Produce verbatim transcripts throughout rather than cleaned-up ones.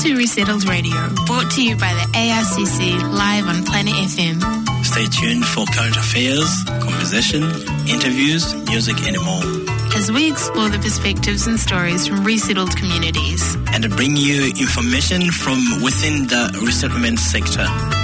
to Resettled Radio, brought to you by the A R C C, live on Planet F M. Stay tuned for current affairs, conversation, interviews, music and more. As we explore the perspectives and stories from resettled communities. And bring you information from within the resettlement sector.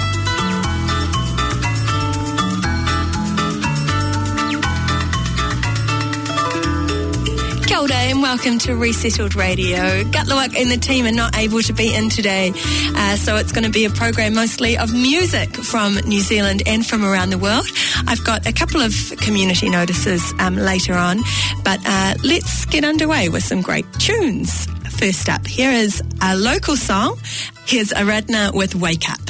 Kia ora and welcome to Resettled Radio. Gutlawak and the team are not able to be in today, uh, so it's going to be a program mostly of music from New Zealand and from around the world. I've got a couple of community notices um, later on, but uh, let's get underway with some great tunes. First up, here is a local song. Here's Aradna with Wake Up.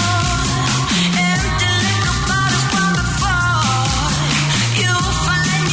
Find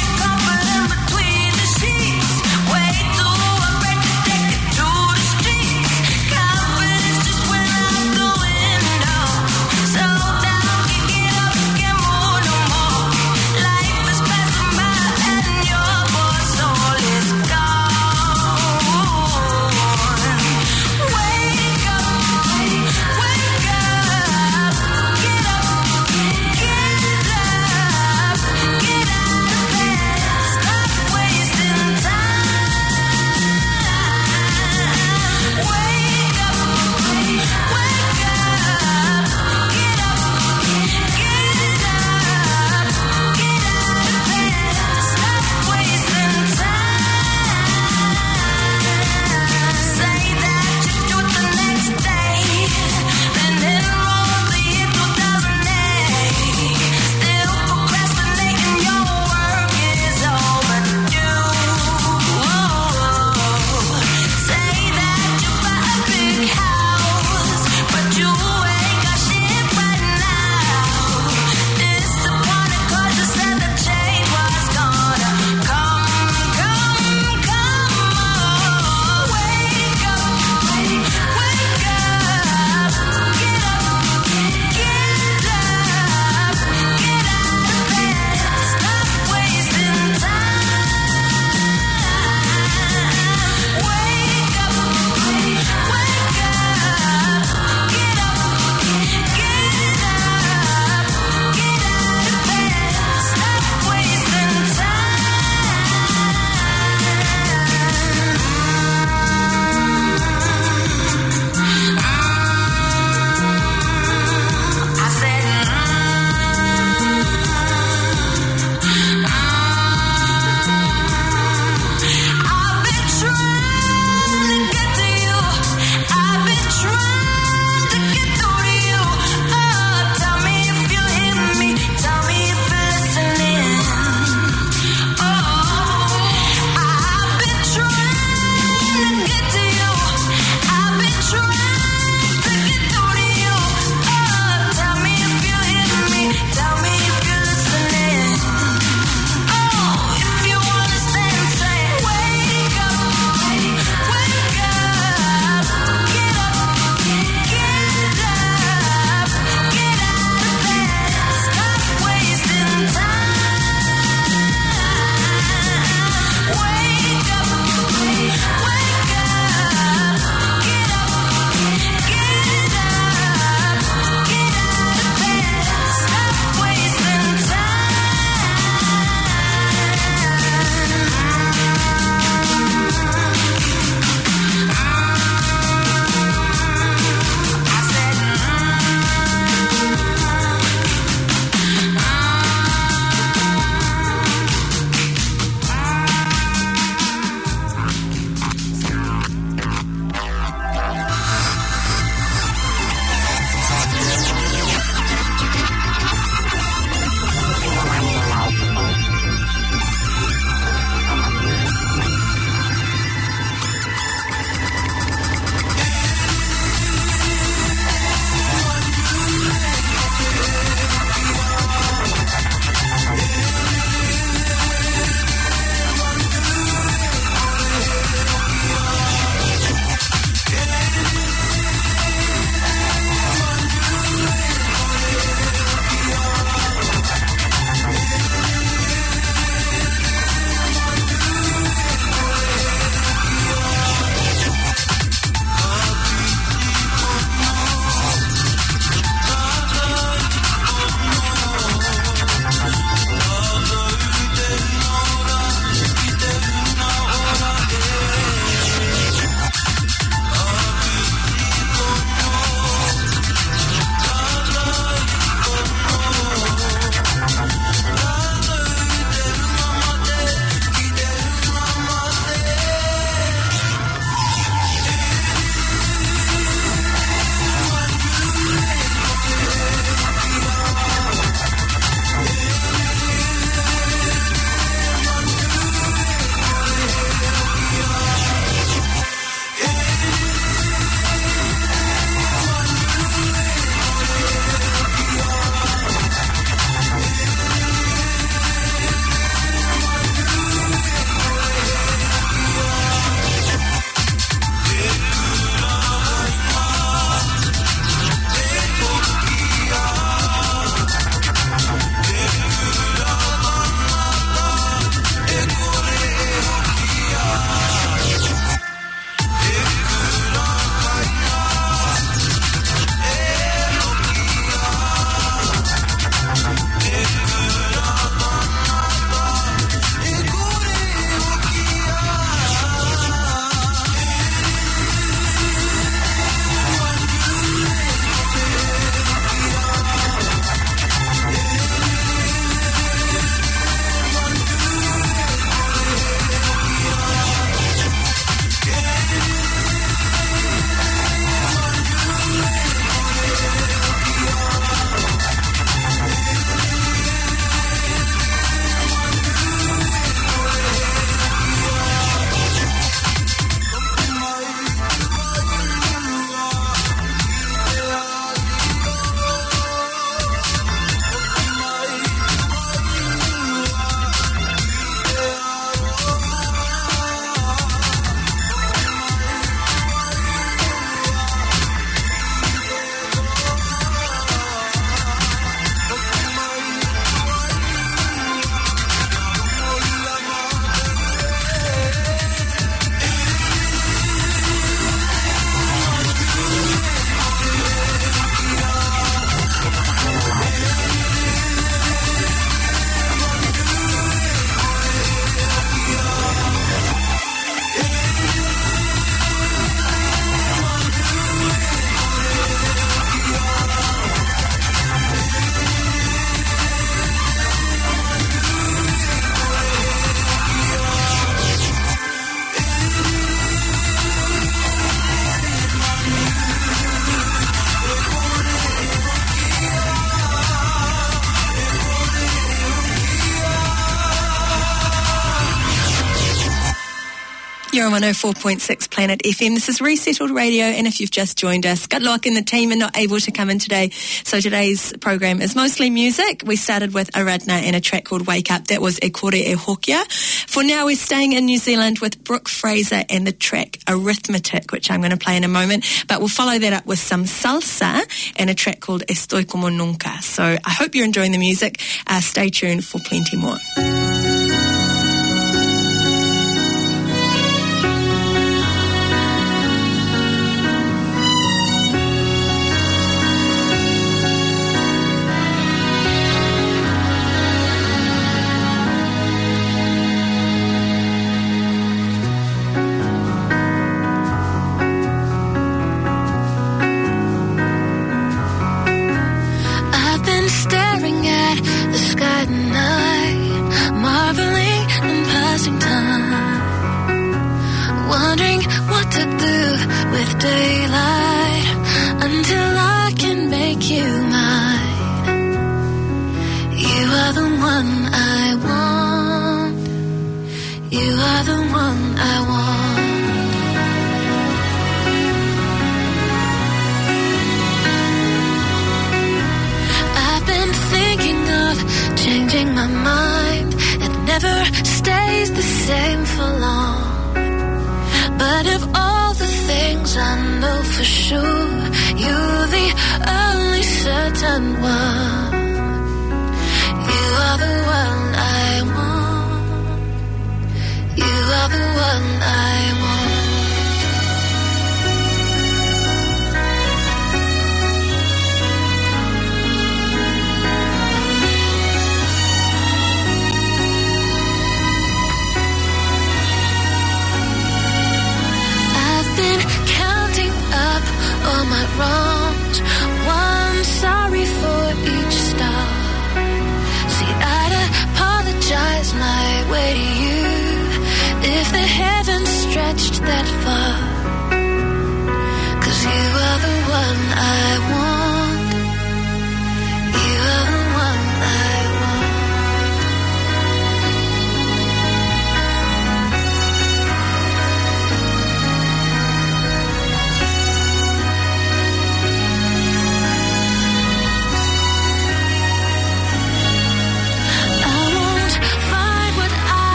here on one oh four point six Planet F M. This is Resettled Radio, and if you've just joined us, good luck in the team and not able to come in today. So today's program is mostly music. We started with Aradna and a track called Wake Up. That was E Kore E Hokia. For now, we're staying in New Zealand with Brooke Fraser and the track Arithmetic, which I'm going to play in a moment. But we'll follow that up with some salsa and a track called Estoy Como Nunca. So I hope you're enjoying the music. Uh, stay tuned for plenty more.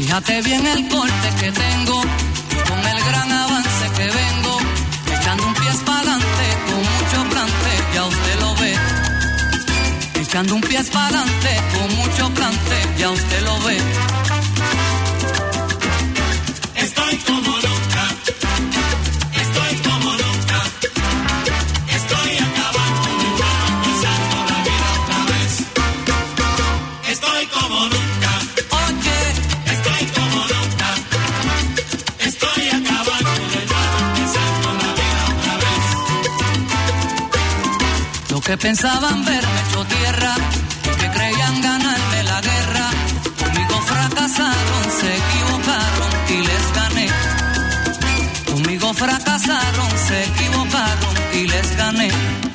Fíjate bien el corte que tengo, con el gran avance que vengo, echando un pie para adelante con mucho plante, ya usted lo ve. Echando un pie para adelante con mucho plante, ya usted lo ve. Estoy como nunca, estoy como nunca, estoy acabando de nuevo, empezando la vida otra vez. Estoy como nunca, Oye, estoy como nunca, estoy acabando de nuevo, empezando la vida otra vez. lo que pensaban verme hecho tierra, que creían ganarme la guerra, conmigo fracasaron, se equivocaron y les gané. Conmigo fracasaron, se equivocaron y les gané.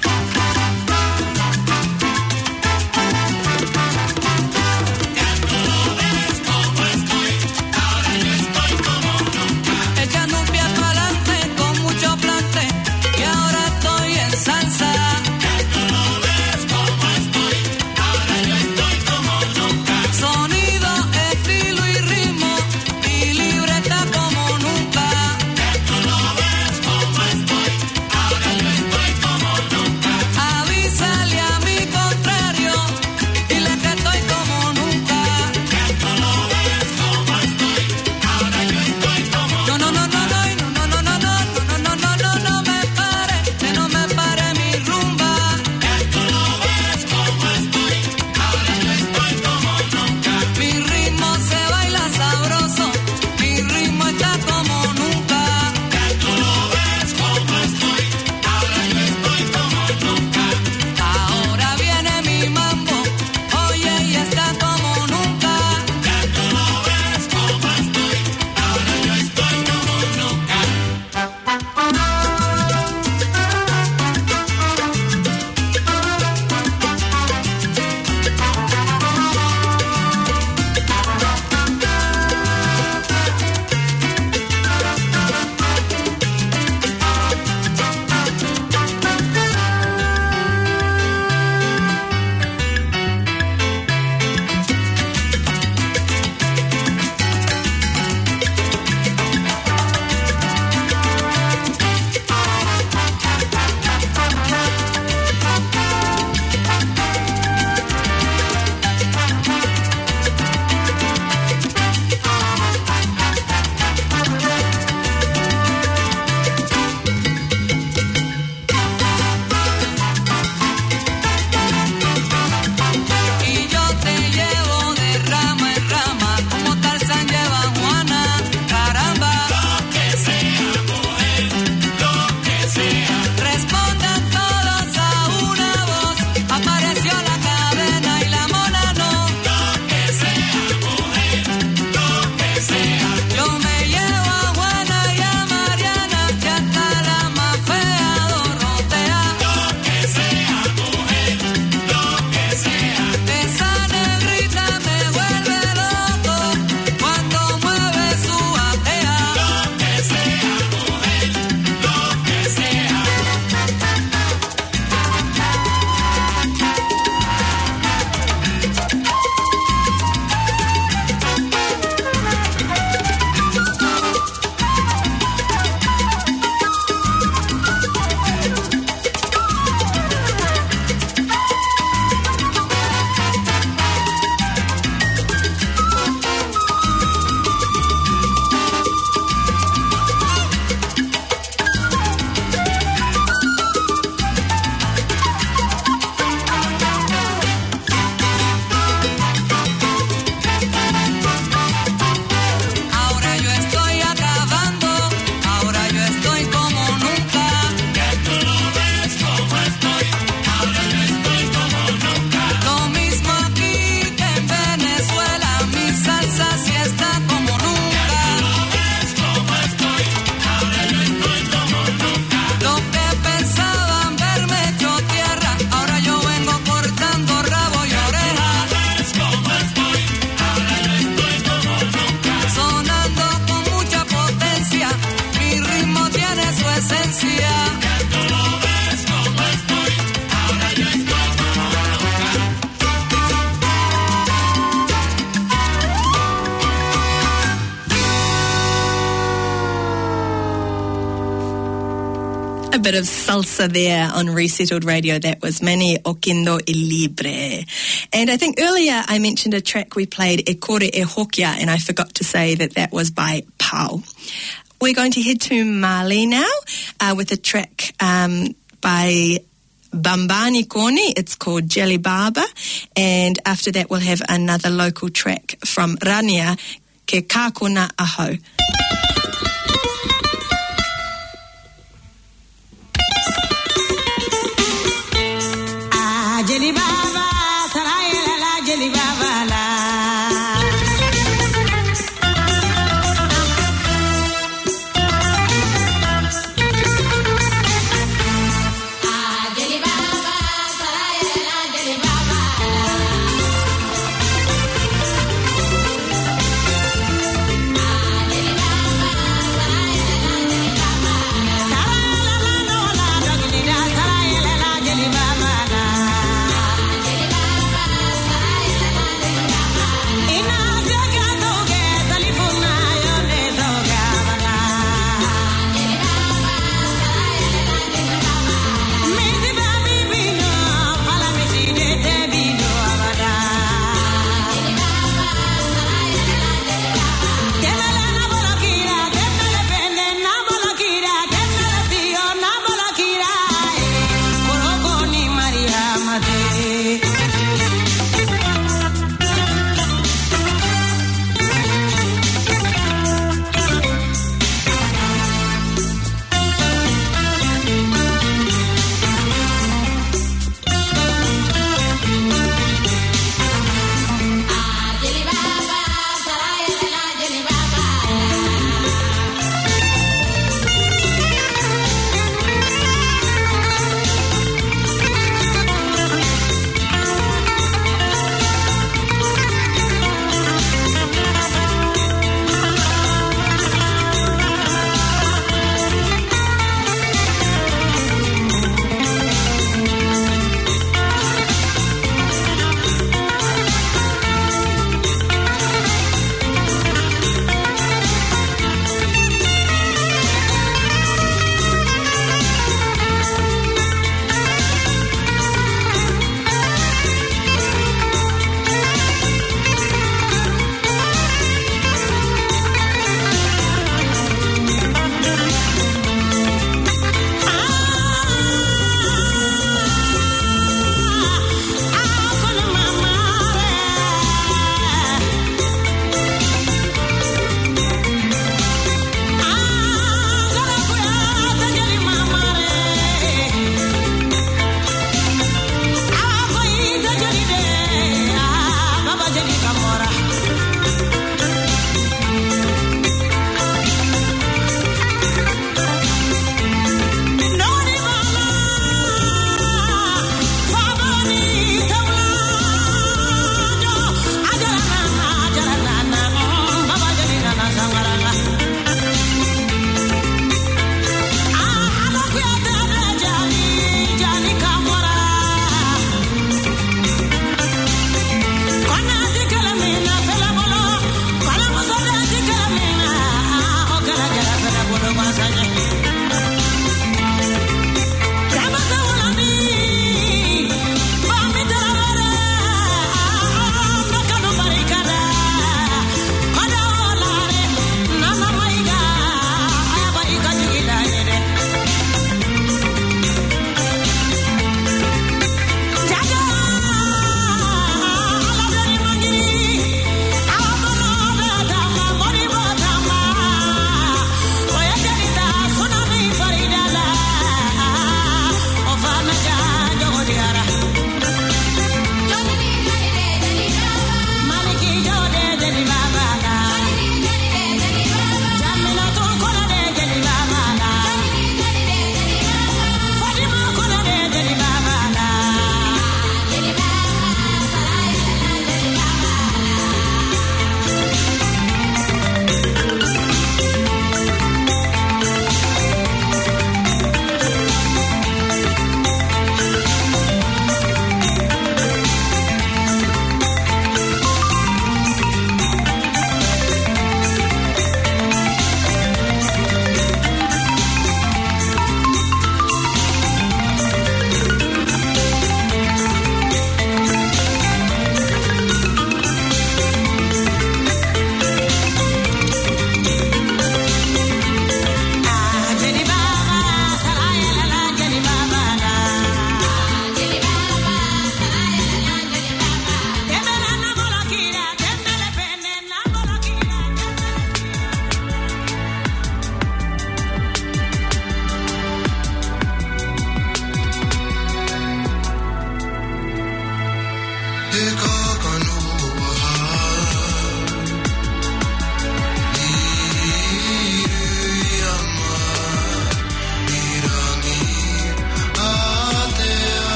Echando un pie para adelante con mucho plante y ahora estoy en salsa. Ya tú lo ves como estoy, A bit of salsa there on Resettled Radio. That was Mani Okendo e Libre. And I think earlier I mentioned a track we played, E Kore e Hokia, and I forgot to say that that was by Pau. We're going to head to Mali now uh, with a track um, by Bambani Koni. It's called Jelly Baba. And after that we'll have another local track from Rania, Ke Kākona Aho. Jelly Baba, Saraya la la, Jelly Baba la. Ah, Jelly Baba, Saraya la la, Jelly Baba la. Ah, Jelly Baba.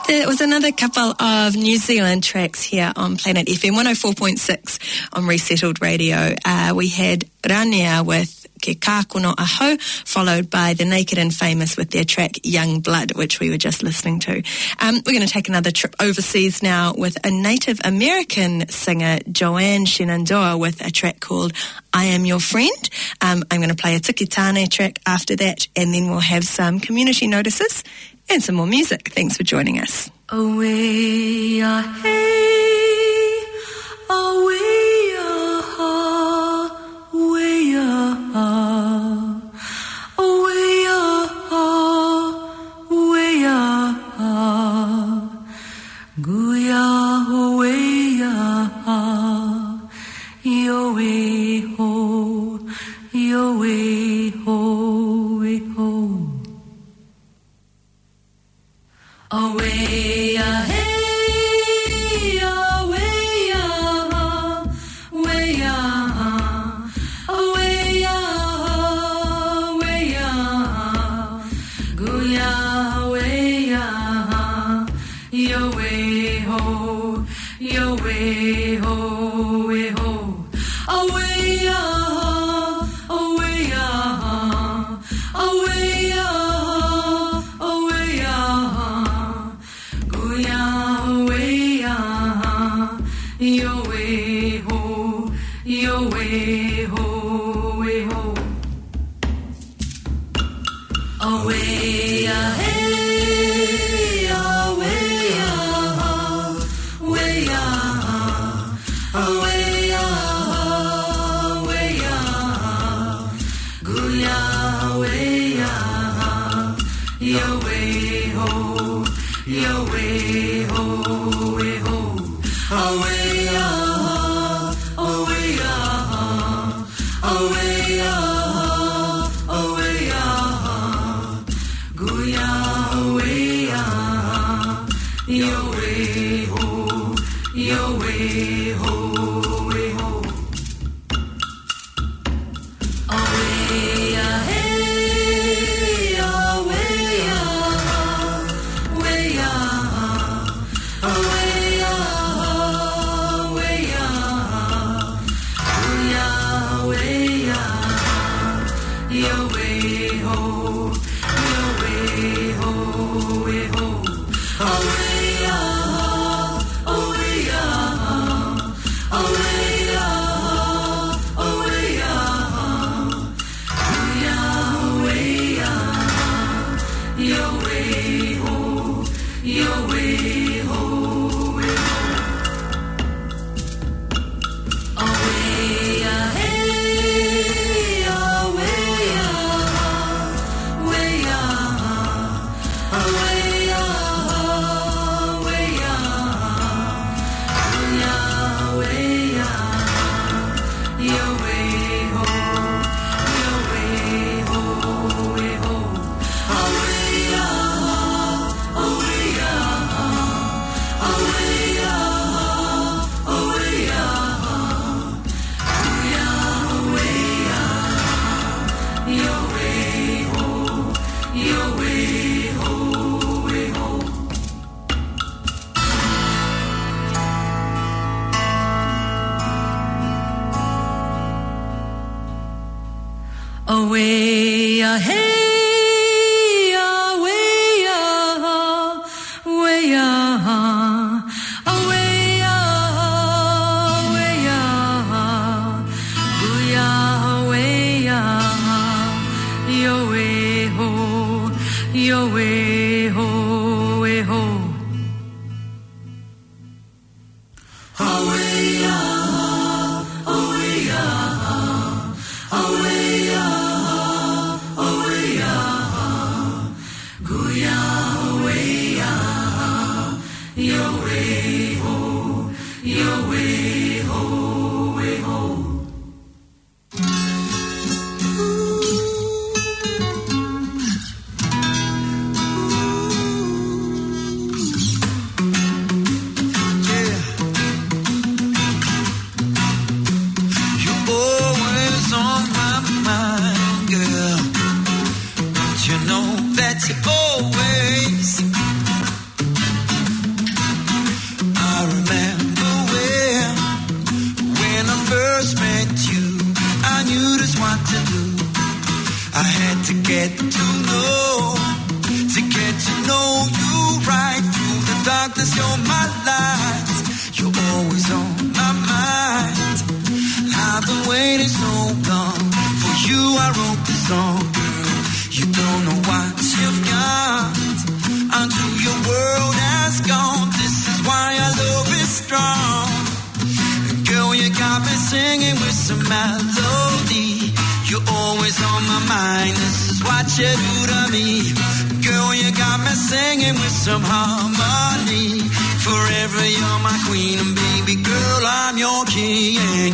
There was another couple of New Zealand tracks here on Planet F M one oh four point six on Resettled Radio. Uh, we had Rania with Ke Kako no Aho, followed by The Naked and Famous with their track Young Blood, which we were just listening to. Um, we're going to take another trip overseas now with a Native American singer, Joanne Shenandoah, with a track called I Am Your Friend. Um, I'm going to play a Tikitane track after that, and then we'll have some community notices and some more music. Thanks for joining us. Away, ah, hey, away, ah, away, ah, away, ah, away, ah, guya, away, ah, yo, way, ho, yo, way, ho, way, ho. Away, ah, hey, away, ah, away, ah, away, ah, away, ah, guya, away, ah, yo, way, ho, yo, way, ho, way, ho, away, ah, away, ah, away, ah, away, ah. Yo way ho, yo way ho, way ho. Away, ah, hey, away, ah, way, ah, away, ah, way, ah, guya, way, ah, yo way ho, yo way ho, way ho. Away, ah, away, ah, away, ah, away, ah, guya, away, ah, yo way ho, yo way ho, way ho. Away, ah, hey, away, ah, way, ah, away. Yo way ho, yo way ho, way ho. Away, ah, away, ah, away, ah, away, ah. Yeah, away, ah, yo way ho, yo way ho, way ho. Away, ah, hey. Away, ah, hey, away, ah, away, ah, away, ah, away, ah, guya, away, ah, yo way ho, yo way ho, way ho. Away, ah, away, ah, away, ah. Away, to get to know, to get to know you right through the darkness. You're my light, you're always on my mind. I've been waiting so long for you. I wrote this song, girl. You don't know what you've got until your world has gone. This is why our love is strong. Girl, you got me singing with some melody. You're always on my mind. This is what you do to me. Girl, you got me singing with some harmony. Forever you're my queen, and baby girl, I'm your king.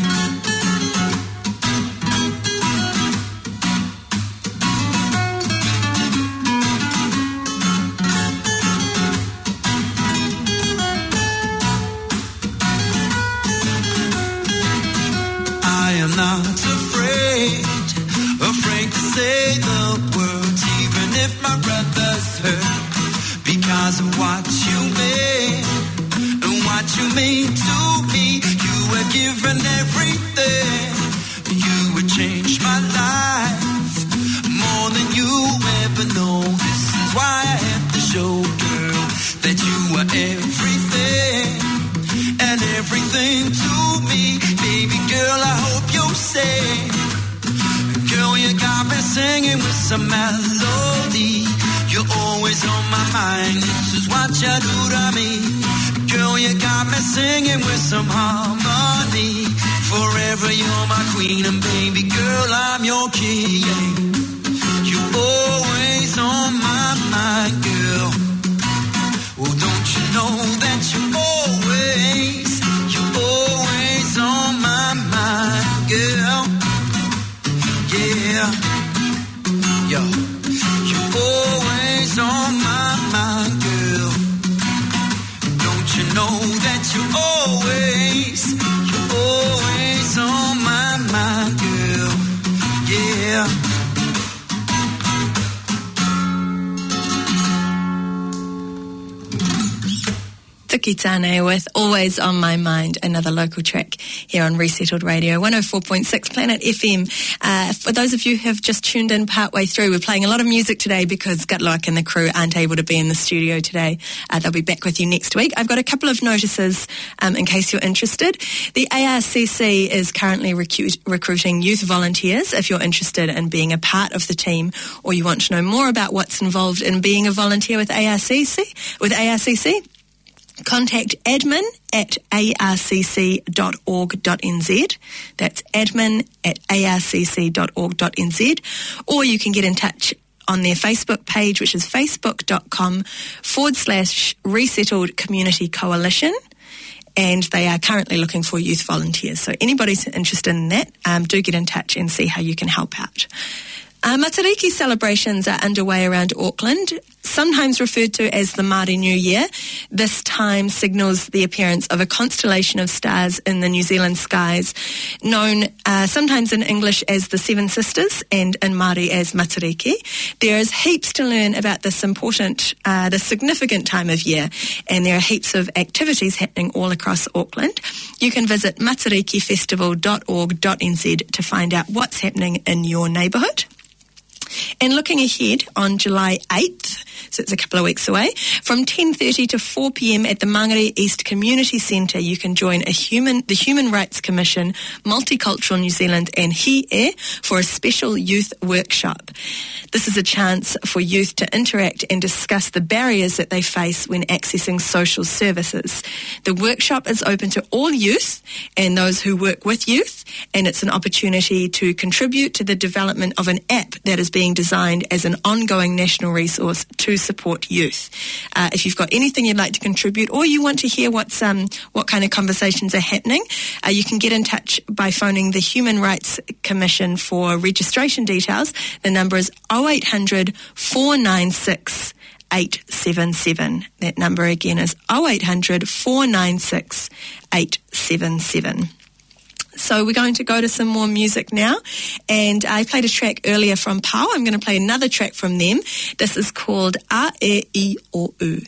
I'm not afraid, afraid to say the words, even if my brother's hurt, because of what you made, and what you mean to me. You were given everything, you would change my life, more than you ever know. This is why I have to show, girl, that you are everything, and everything to me. Baby girl, I hope you say, girl, you got me singing with some melody. You're always on my mind. This is what you do to me. Girl, you got me singing with some harmony. Forever you're my queen, and baby girl, I'm your king. You're always on my mind, girl. Oh, don't you know that you're always, you're always on my mind, girl. Yeah, yo, you're always on my mind, girl. Don't you know that you're always, you're always on my mind, girl. Yeah. Tukitane with Always on My Mind, another local track here on Resettled Radio, one oh four point six Planet F M. Uh, for those of you who have just tuned in partway through, we're playing a lot of music today because Gutluak and the crew aren't able to be in the studio today. Uh, they'll be back with you next week. I've got a couple of notices um, in case you're interested. The A R C C is currently recruit- recruiting youth volunteers. If you're interested in being a part of the team, or you want to know more about what's involved in being a volunteer with A R C C, with A R C C, contact admin at a r c c dot org dot n z. That's admin at a r c c dot org dot n z. Or you can get in touch on their Facebook page, which is facebook.com forward slash Resettled Community Coalition. And they are currently looking for youth volunteers. So anybody's interested in that, um, do get in touch and see how you can help out. Uh, Matariki celebrations are underway around Auckland, sometimes referred to as the Māori New Year. This time signals the appearance of a constellation of stars in the New Zealand skies, known uh, sometimes in English as the Seven Sisters and in Māori as Matariki. There is heaps to learn about this important, uh, this significant time of year, and there are heaps of activities happening all across Auckland. You can visit matariki festival dot org dot n z to find out what's happening in your neighbourhood. And looking ahead on July eighth, so it's a couple of weeks away, from ten thirty to four p.m. at the Mangere East Community Centre, you can join a human, the Human Rights Commission, Multicultural New Zealand and He Air for a special youth workshop. This is a chance for youth to interact and discuss the barriers that they face when accessing social services. The workshop is open to all youth and those who work with youth, and it's an opportunity to contribute to the development of an app that is being designed as an ongoing national resource to support youth. Uh, if you've got anything you'd like to contribute, or you want to hear what's um, what kind of conversations are happening, uh, you can get in touch by phoning the Human Rights Commission for registration details. The number is oh eight hundred, four nine six, eight seven seven. That number again is oh eight hundred, four nine six, eight seven seven. So we're going to go to some more music now, and I played a track earlier from Pau. I'm going to play another track from them. This is called A E I O U.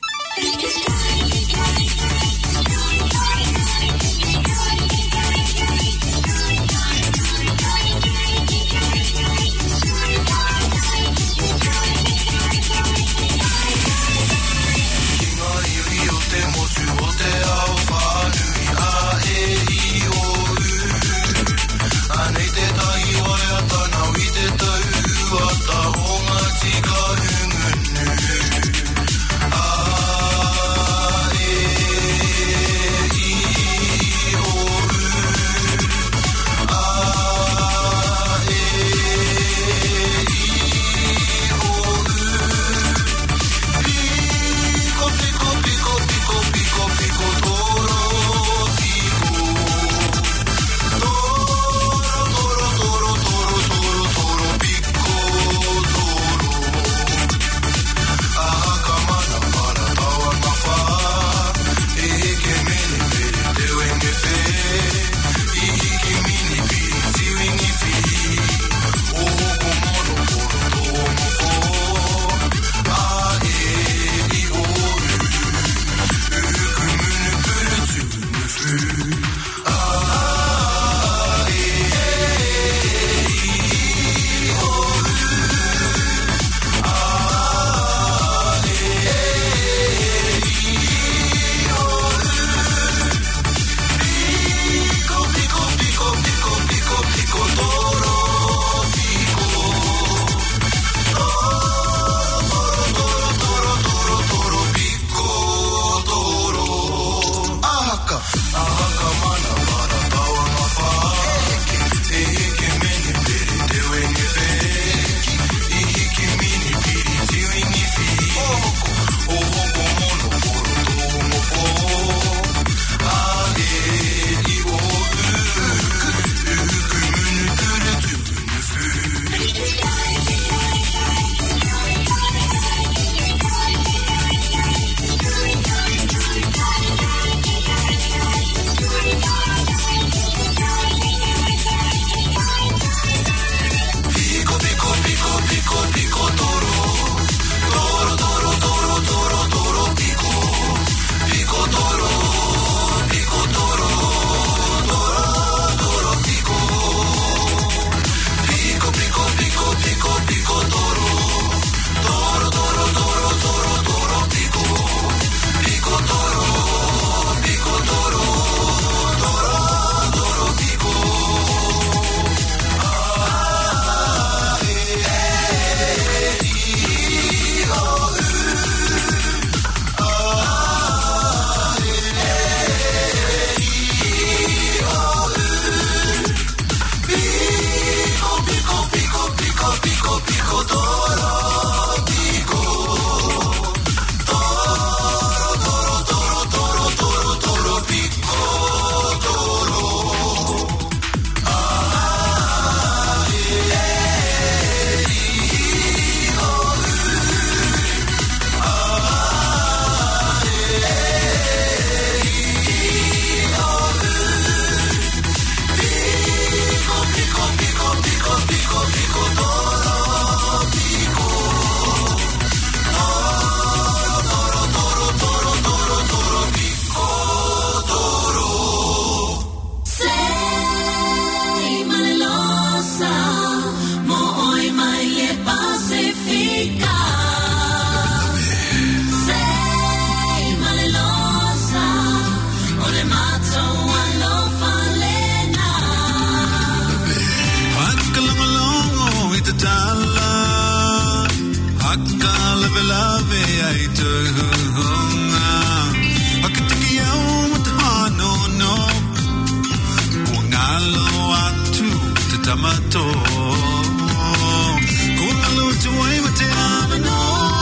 ai te hunga Akatiki au matahano no Kuangalo atu te tamato Kuangalo tuai mate amano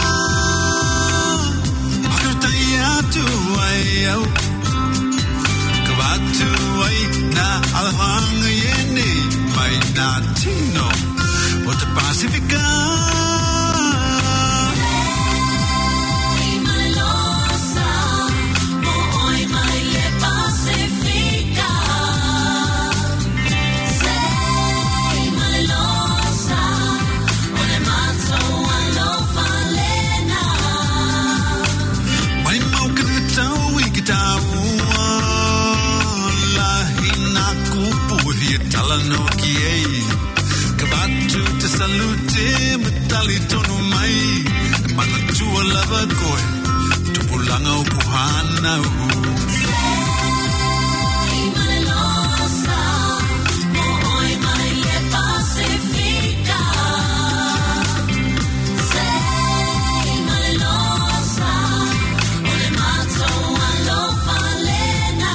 Akatai atu ai au Kawatu ai na alhanga yene Mai na tino O te Pacifica no kiei Kavatu te salute Matali tonu mai Mana tua lava koe Tupulanga o puhana Sei malelosa Mo oi mai e Pacifica Sei malelosa O le mato alo falena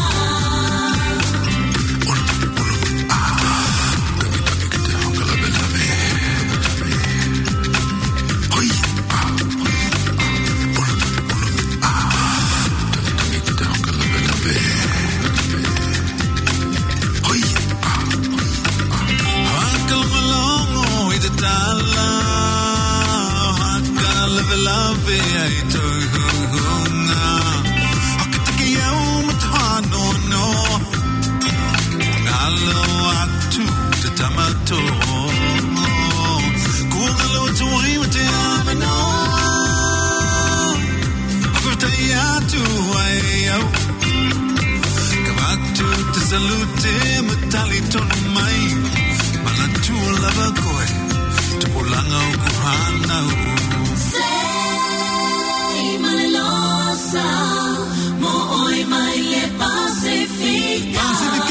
Love ai to hunga Akatiki au matahano no Ngalo atu te tamato Kuangalo tuai mate amano Akatai atu ai au Kavatu te salute matali tonu mai Mana tua lava koe Te polanga o kuhana Malelosa, mo oi mai le Pacifica.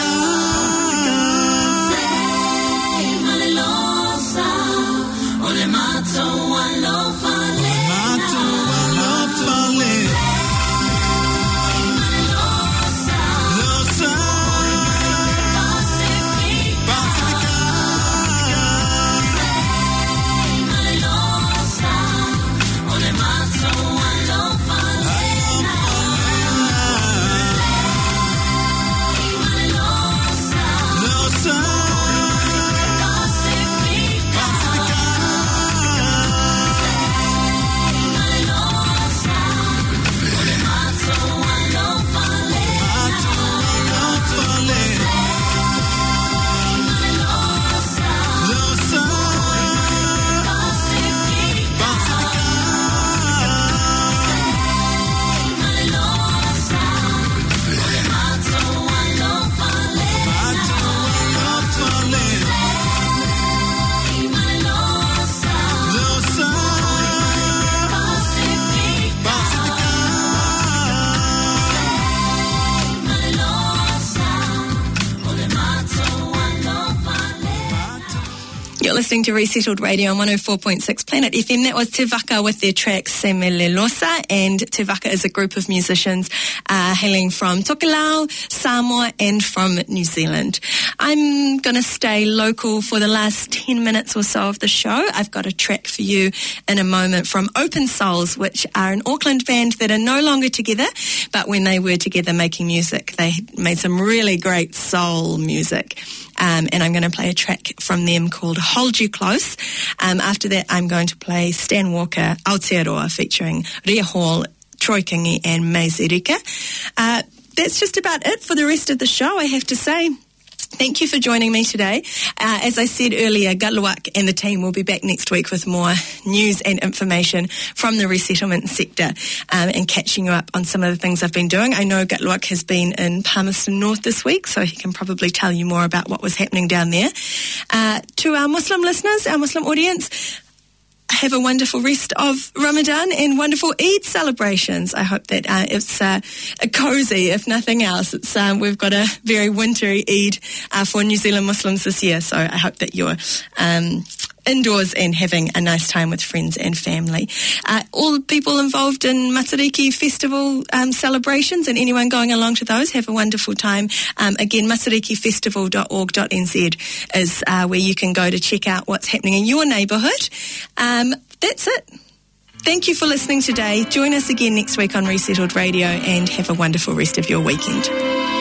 Sei malelosa, o le mato alo falena. Mato alo falena. Sei malelosa, losa, Pacifica. Pacifica. Sei malelosa, o le mato alo falena. Losa, Pacifica. You're listening to Resettled Radio on one oh four point six Planet F M. That was Te Waka with their track Se Malelosa, and Te Waka is a group of musicians uh, hailing from Tokelau, Samoa and from New Zealand. I'm going to stay local for the last ten minutes or so of the show. I've got a track for you in a moment from Open Souls, which are an Auckland band that are no longer together, but when they were together making music, they made some really great soul music. Um, and I'm going to play a track from them called Hold You Close. Um, after that, I'm going to play Stan Walker, Aotearoa, featuring Ria Hall, Troy Kingi and Maizerika. Uh, that's just about it for the rest of the show, I have to say. Thank you for joining me today. Uh, as I said earlier, Gutluak and the team will be back next week with more news and information from the resettlement sector um, and catching you up on some of the things I've been doing. I know Gutluak has been in Palmerston North this week, so he can probably tell you more about what was happening down there. Uh, to our Muslim listeners, our Muslim audience, have a wonderful rest of Ramadan and wonderful Eid celebrations. I hope that uh, it's uh, a cosy, if nothing else. It's um, we've got a very wintry Eid uh, for New Zealand Muslims this year, so I hope that you're um, indoors and having a nice time with friends and family. Uh, all the people involved in Matariki Festival um, celebrations and anyone going along to those, have a wonderful time. Um, again, matariki festival dot org dot n z is uh, where you can go to check out what's happening in your neighbourhood. Um, that's it. Thank you for listening today. Join us again next week on Resettled Radio and have a wonderful rest of your weekend.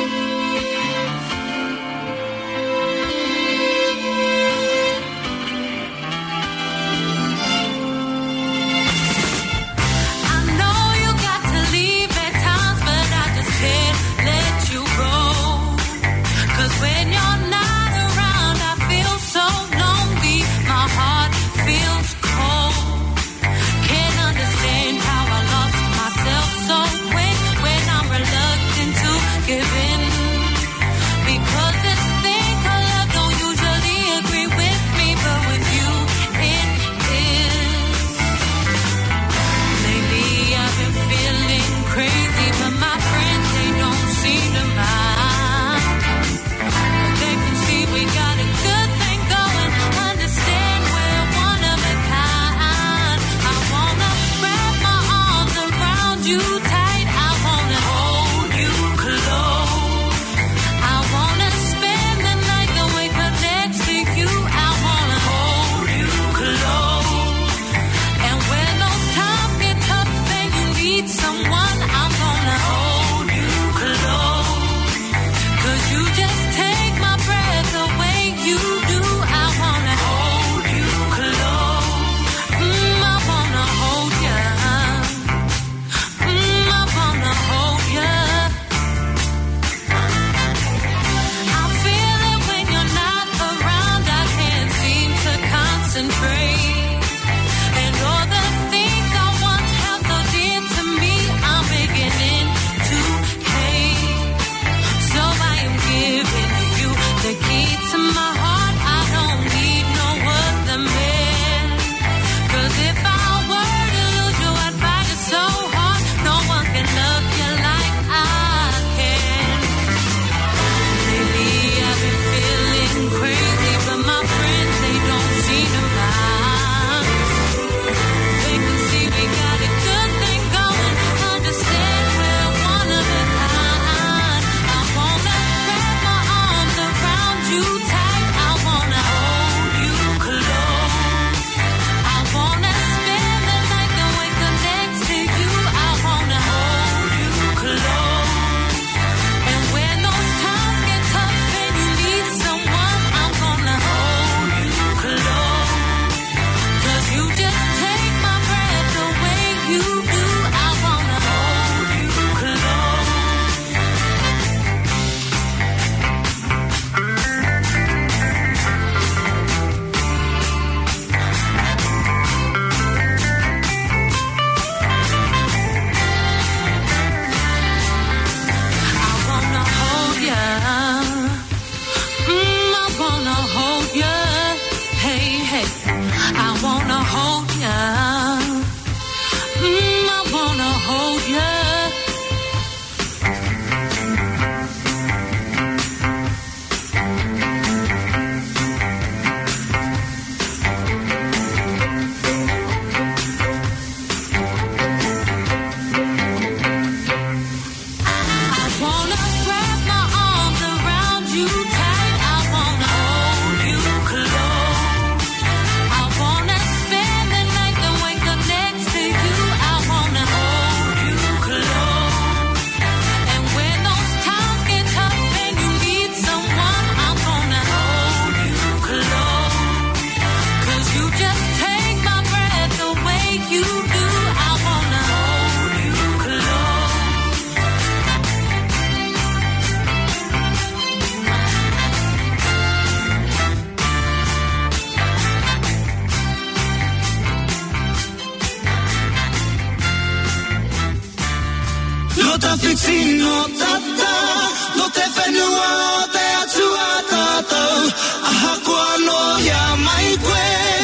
Fixino tata, no te whenua o te atua tātou. Aha kua no ia mai koe,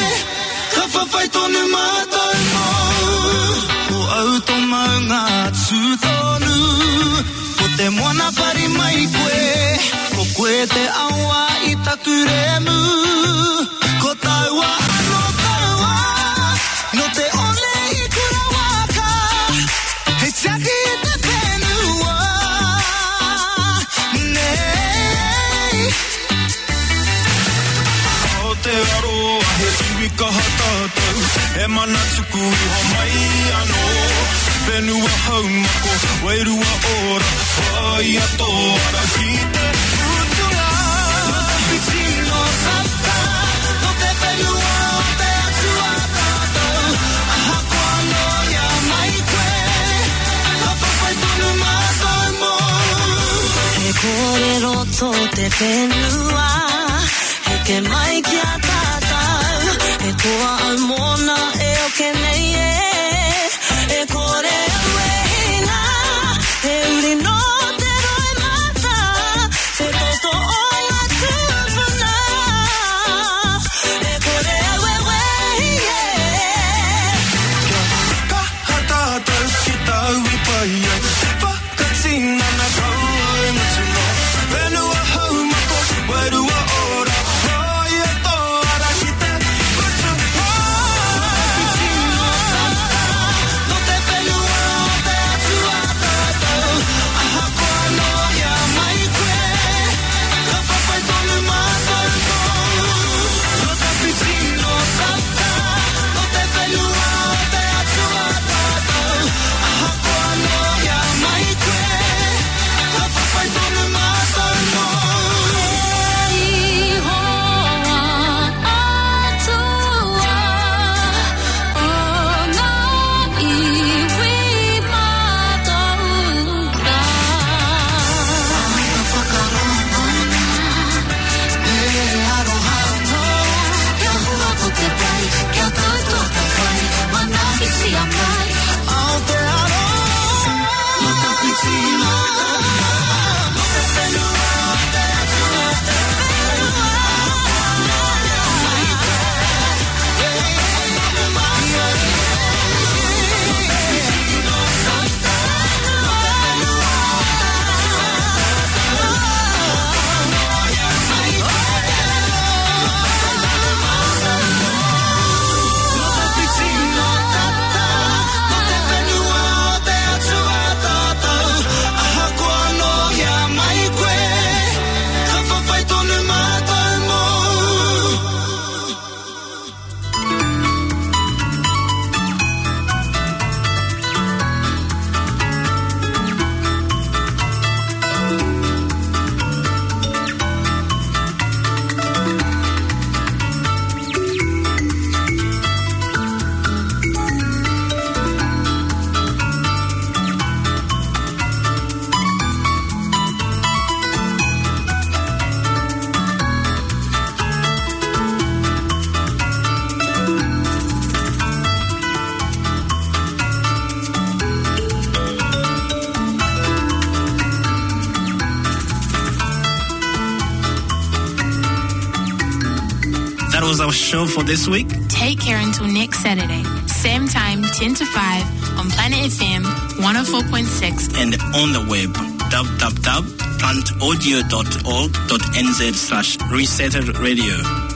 ka whawhai tonu mātou mō. Ko au tō maunga tūtonu, ko te moana pari mai koe, ko koe te awa i taku remu, ko taua ano. aroa he iwi ka hatatau e mana tuku iho mai ano Venua haumako, wairua ora Ai atoara ki te utunga No te pitino tata No te venua o te atua tātou Aha koa no ia mai koe Ka whawhai tonu mātou mō He kōrero tō te whenua He ke mai ki a tātou He koa au mōna e o ke nei e E kore awenga He uri no te roi mata Se toto o ngā tūpuna E kore awenga Ka hatātou ki tau i pai ai Whakatina na kau e matino Venua haumako, wairua ora Ai atoara ki te utunga Pitino tata No te venua o te atua tātou Aha koa no ia mai koe Ka whawhai tonu mātou mō No te pitino tata No te venua o te atua tātou Aha koa no ia mai koe Ka whawhai tonu mātou mō That was our show for this week. Take care until next Saturday. Same time, ten to five on Planet F M one oh four point six. And on the web, w w w dot plant audio dot org dot n z slash resetted radio.